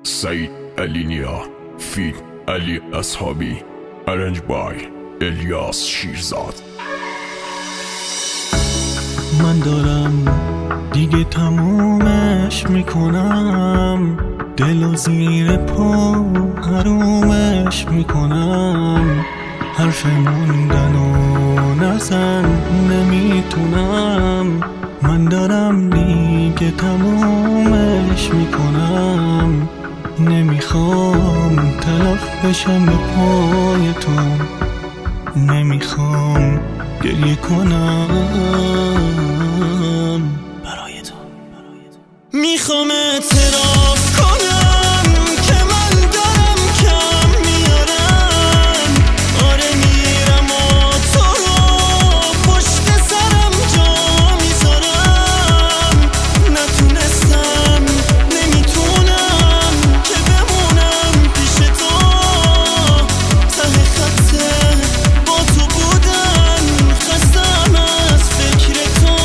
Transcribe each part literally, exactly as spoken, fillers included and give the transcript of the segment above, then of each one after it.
سعید علینیا فیت علی اصحابی ارنج بای الیاس شیرزاد. من دارم دیگه تمومش میکنم، دل و زیر پا حرومش میکنم، حرف موندن و نزن نمیتونم. من دارم دیگه تمومش میکنم، نمیخوام تلف بشم به پای تو، نمیخوام گریه کنم برای تو. میخوام اعتراف کنم که من دارم کم میارم. آره میرم و تو رو پشت سرم جا میذارم. نتونستم نمیتونم که بمونم پیش تو، ته خطه با تو بودن خستم از فکر تو.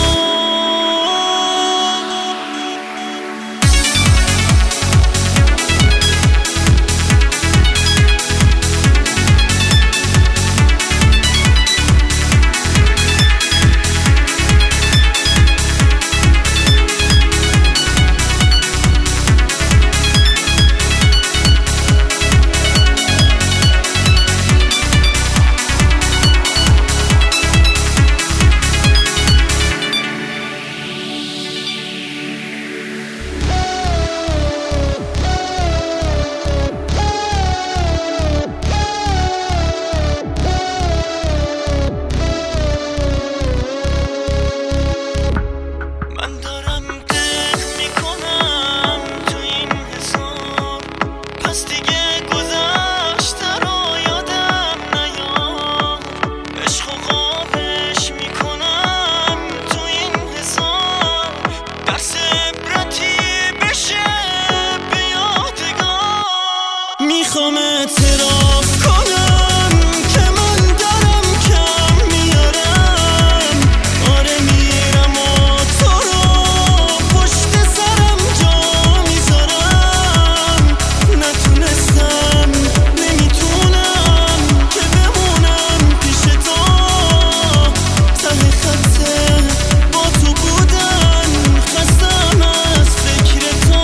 میخوام اعتراف کنم که من دارم کم میارم. آره میرم و تو رو پشت سرم جا میذارم. نتونستم نمیتونم که بمونم پیش تو، ته خطه با تو بودن خستم از فکر تو.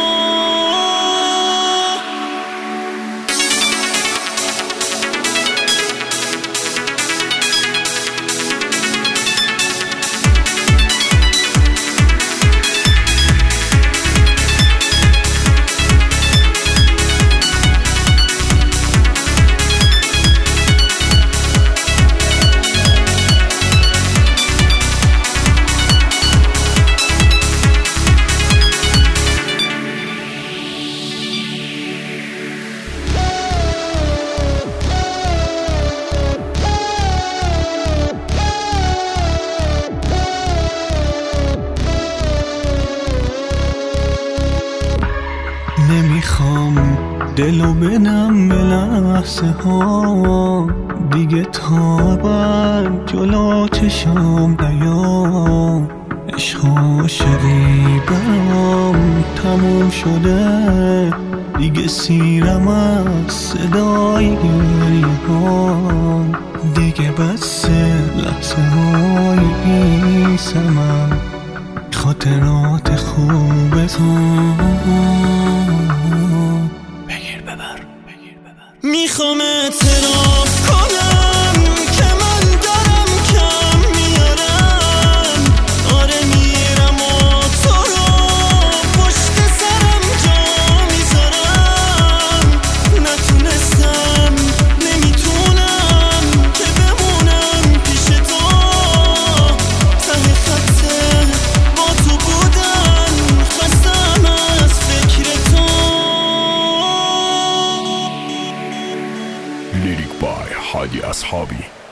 نمیخوام دلو بدم به لحظه ها، دیگه تا ابد جلو چشم نیا. عشق و عاشقی برام تموم شده، دیگه سیرم از صدای گریه ها. دیگه بس لحظه های بی ثمر، خاطرات خوب تو بگیر ببر. میخوام اعتراف کنم که من دارم کم میارم. آره میرم و تو رو پشت سرم جا میذارم. نتونستم نمیتونم که بمونم پیش تو، ته خطه با تو بودن خستم از فکر تو. لیریک بای هادی اصحابی.